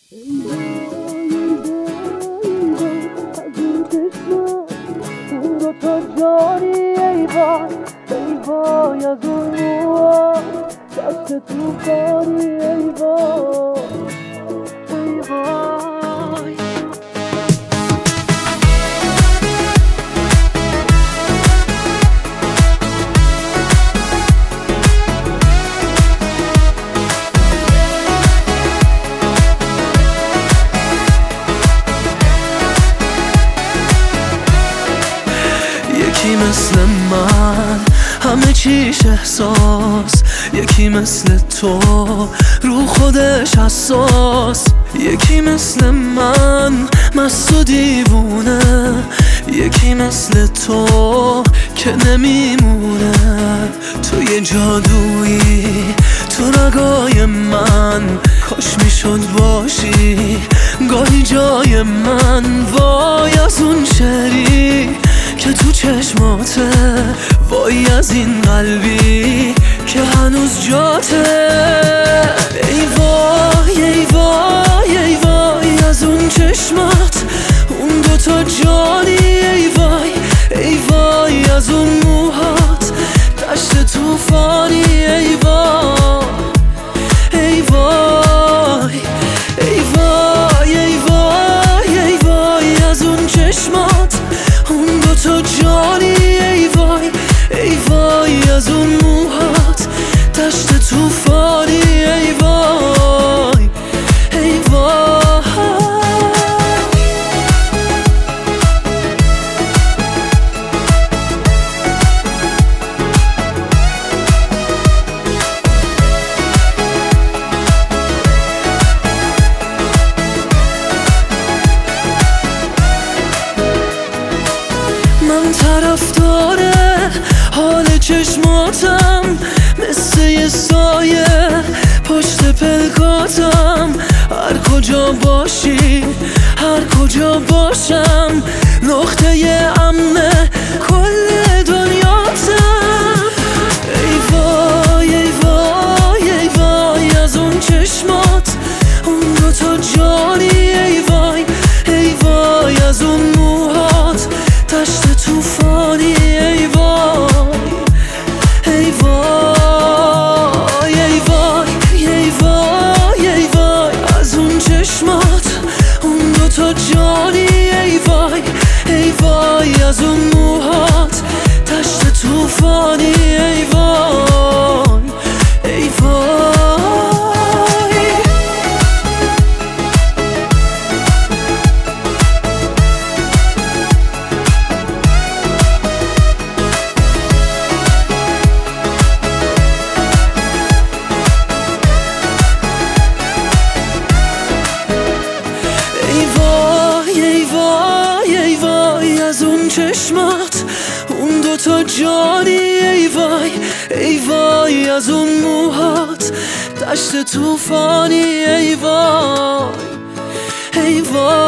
اون دوتا جانی ای وای ای وای از اون موها دست توفانی ای وای ای وای. یکی مثل من همه چیش احساس، یکی مثل تو رو خودش حساس، یکی مثل من مست و دیوونه، یکی مثل تو که نمیمونه. تو یه جادویی تو رگای من، کاش میشد باشی گاهی جای من. وای از اون شعری که تو چشماته، وای از این قلبی که هنوز جاته. ای وای ای وای ای وای از اون چشمات، اون دوتا جانی ای وای ای وای از اون موهات دشت توفانی ای وای ای وای ای وای ای وای ای وای از اون چشمات، اون دوتا جانی ای وای ای وای از اون موهات دشت توفانی ای وای ای وای. من طرفدار حال چشماتم، مثل یه سایه پشت پلکاتم. هر کجا باشی هر کجا باشم، نقطه امن کل دنیاتم. ای وای ای وای ای وای از اون چشمات، اون دوتا جانی ای وای ای وای از اون موهات دشت توفانی ای وای ای وای ای وای ای وای ای وای از اون چشمات، اون دوتا جانی ای وای ای وای از اون موهات دشت توفانی ای وای ای وای. ای وای ای وای ای وای از اون چشمات، اون دوتا جانی ای وای ای وای از اون موهات دشت توفانی ای وای ای وای.